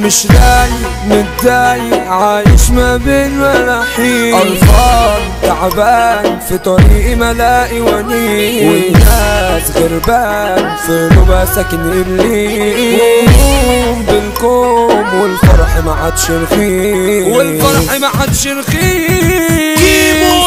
مش رايق متضايق عايش ما بين ملاحين، قرفان تعبان في طريقي ملاقي ونين، والناس غربان في نوبة ساكن الليل بالكوم، والفرح ما عادش رخيص، والفرح ما عادش رخيص. كيمو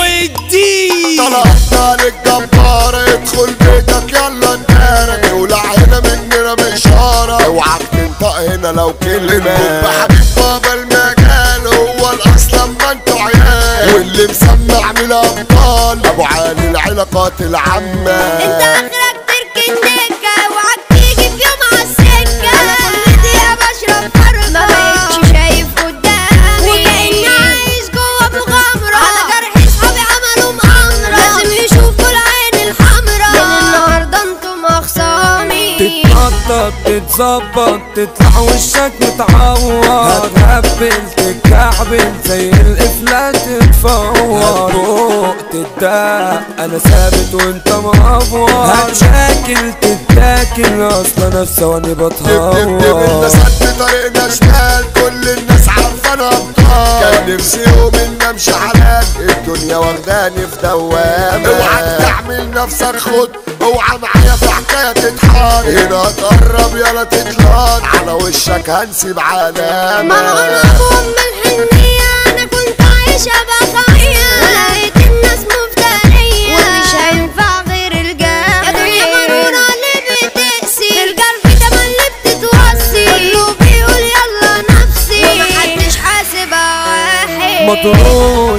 الدين طلعنا للجبار ادخل بيتك يلا نتارك، ولع هنا مننا بإشارة اوعك تنطق هنا لو كلمة. حبيب بابا المجال هو الأصل لما انتوا عيال، واللي مسمع من الأبطال أبو علي العلاقات العامة. انت اخرك تركن دكة اوعك تيجي في يوم عالسكة، انا كل دقيقة بشرب فرقة ما بقتش شايف قدامي، وكأني عايش جوا مغامرة على جرح صحابي عملوا مؤامرة، لازم يشوفوا العين الحمرا من النهاردة انتم اخصامي. تتنطط تتظبط تطلع وشك متعور، هتهبل تتكعبل زي القفلة تتفور، هتفوق تتدق انا ثابت وانت مقفور، هتشاكل تتاكل اصلا انا في ثواني بتهور. الناس قد طريقنا شمال كل الناس عارفانا ابطال، كان نفسي يوم ان امشي حلال الدنيا واخداني في دوامة. اوعى تعمل نفسك خد اوعى معايا في حكاية تتحار، هنا تقرب يلا تتلان على وشك هنسيب علامة. ملعون ابوهم بالحنية انا كنت عايشة بخوية، ولقيت الناس مفترية ومش هينفع غير الجاه. يا دنيا غرورة اللي بتقسي القلب ده اللي بتتوصي، كله بيقول يلا نفسي ومحدش حاسبها واحد. مطروش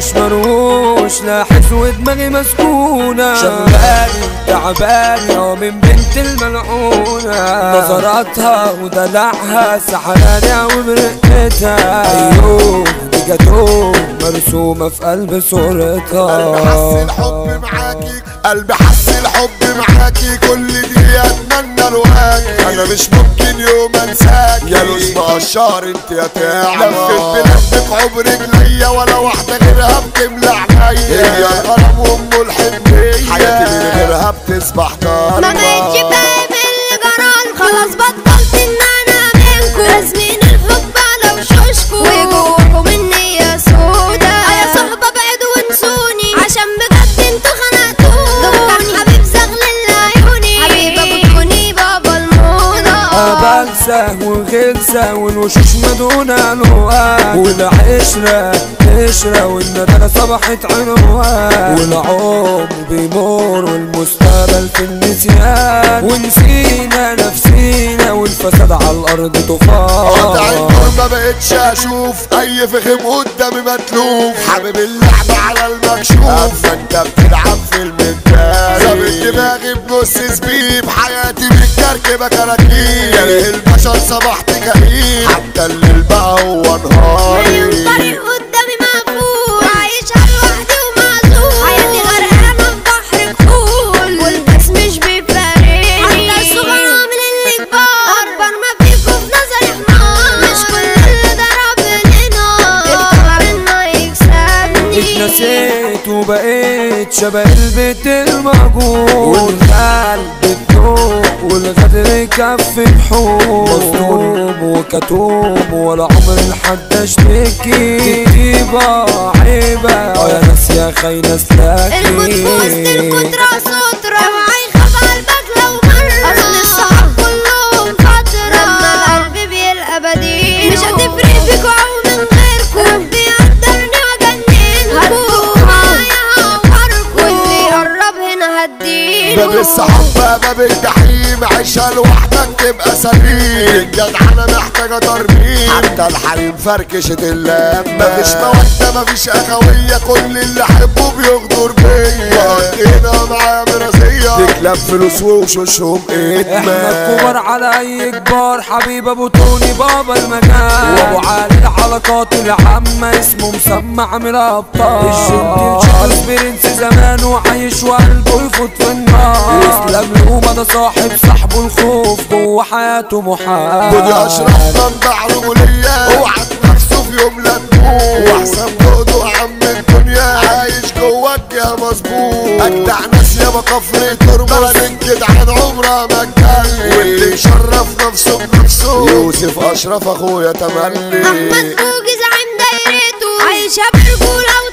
مروش لاحس ودماغي مسكونة، شغالي تعبانة ومن بنت الملعونة، نظراتها ودلعها سحرانة وبرقتها، أيوه دي جاتوه مرسومة في قلب صورتها. قلبي حس الحب معاكي قلبي حس الحب معاكي كل دي اتمنى الواجي، انا مش ممكن يوم انساك يا لوز مقشار انت يا تعمى. لفت بلفك عمر رجليا ولا واحدة غيرها بتملى عينيا، هي الغرام وام الحنية حياتي من غيرها بتصبح ضلمة. ما بقتش فاهم اللي جرالكوا خلاص بطلت ان انا منكوا، راسمين الحب على وشوشكوا وجواكوا النية سودا. يا صحبة بعدوا وانسوني عشان بجد انتوا خنقتوني، دكتور حبيب زغلل عيوني حبيب ابو توني بابا الموضة. بلسة وغلسة والوشوش مدونة الوقت، والعشرة قشرة والندالة صبحت عنوان، والعمر بيمر والمستقبل في النسيان، ونسينا نفسينا والفساد على الارض طوفان. قطع النور ما بقتش اشوف اي فخم قدامي متلوف، حابب اللعبة على المكشوف اما انت بتلعب في المنتال، ظابط دماغي بنص سبيب حياتي متكركبة كراكيب، كاره البشر صبحت كئيب حتى الليل بقى هو نهاري. مليون طريق قدامي مقفول عايشة لوحدي ومعزول، حياتي غرقانة في بحر كحول والناس مش بيفارقني، حتى الصغيرة من اللي كبار أكبر ما فيكوا في نظري حمار، مش كل اللي ضرب لنا افتكر إنه يكسبني. اتنسيت وبقيت شبه البيت المهجور، والقلب الدوب والغدر يكفي الحوم، مظلوم وكتوم ولا عمر لحد اشتكي، كتيبة عيبة يا ناس يا خاينة سلاكي. الموت في وسط الكترة سترة اوعى يخاف قلبك لو مرة، اصل الصحاب كلهم فترة لما القلب بيلقى بديل، مش هتفرق بيكوا او من غيركوا، ربي يقدرني واجننكوا، هتدوقوا معايا هعوركوا، واللي يقرب هنا هديله. باب الصحاب باب الجحيم عيشها لوحدك تبقى سليم، الجدعنة محتاجة ترميم حتى الحريم فركشة اللمة، مفيش مودة مفيش أخوية كل اللي أحبه بيغدر بيا، وقضينا معاه مرازية تكلب فلوس ووشوشهم احنا إدمان. الكبار على اي كبار حبيب ابو توني بابا المجال، وابو علي العلاقات العامة اسمه مسمع من الابطال، الجنتل شخص برنس زمان وعايش وقلبه يفوت في النار، يسلم له مدى صاحب صاحبه الخوف جوه حياته محال. خد اشرف منبع رجولية اوعى نفسه في يوم لا تموت، واحسن جهده عم الدنيا عايش جواك يا مظبوط، اجدع ناس يابا كفر تربة بلد الجدعان عمرها ما تجال، تملي واللي مشرف نفسه بنفسه يوسف اشرف اخويا تملي. احمد بوجي زعيم دايرته عايشة برجولة